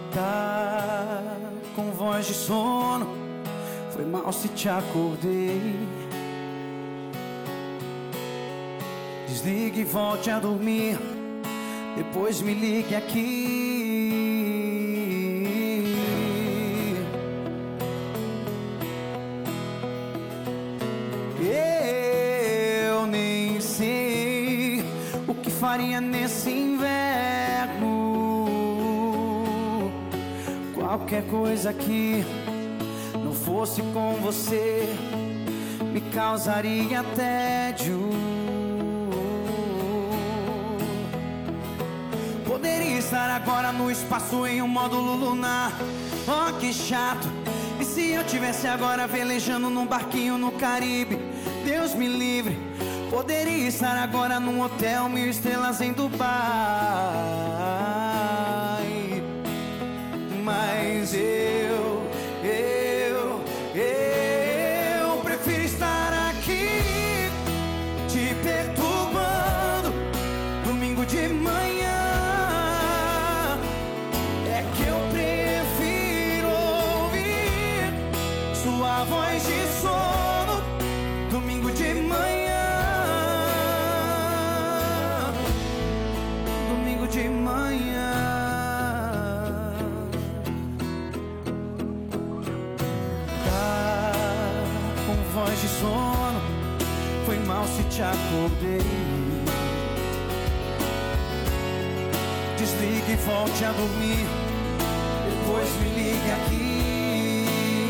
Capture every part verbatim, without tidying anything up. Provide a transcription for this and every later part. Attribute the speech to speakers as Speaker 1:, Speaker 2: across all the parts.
Speaker 1: Tá com voz de sono, foi mal se te acordei. Desligue e volte a dormir, depois me ligue aqui. Eu nem sei o que faria nesse inverno. Qualquer coisa que não fosse com você me causaria tédio. Poderia estar agora no espaço em um módulo lunar. Oh, que chato. E se eu tivesse agora velejando num barquinho no Caribe? Deus me livre. Poderia estar agora num hotel mil estrelas em Dubai. Mas eu, eu, eu prefiro estar aqui te perturbando domingo de manhã. É que eu prefiro ouvir sua voz de sono domingo de manhã. Domingo de manhã. Voz de sono, foi mal se te acordei. Desligue e volte a dormir, depois me ligue aqui.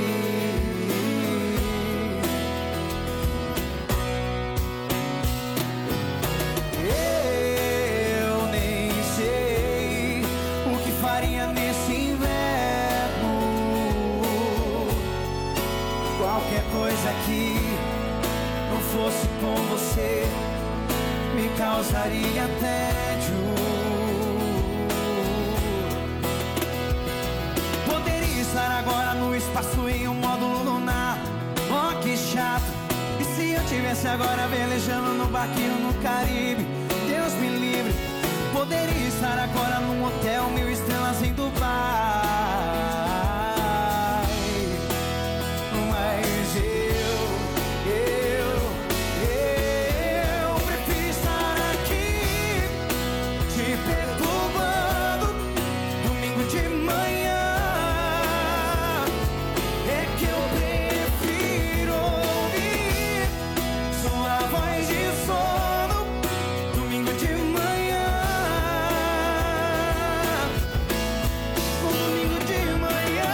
Speaker 1: Eu nem sei o que faria nesse inverno. Qualquer coisa que não fosse com você me causaria tédio. Poderia estar agora no espaço em um módulo lunar. Oh, que chato. E se eu tivesse agora velejando no barquinho no Caribe? Deus me livre. Poderia estar agora num hotel mil estrelas em Dubai. Mas eu, eu, eu prefiro estar aqui te perturbando domingo de manhã. É que eu prefiro ouvir sua voz de sono domingo de manhã. Domingo de manhã.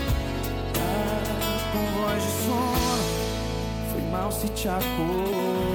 Speaker 1: Voz de sono, foi mal se te acordei.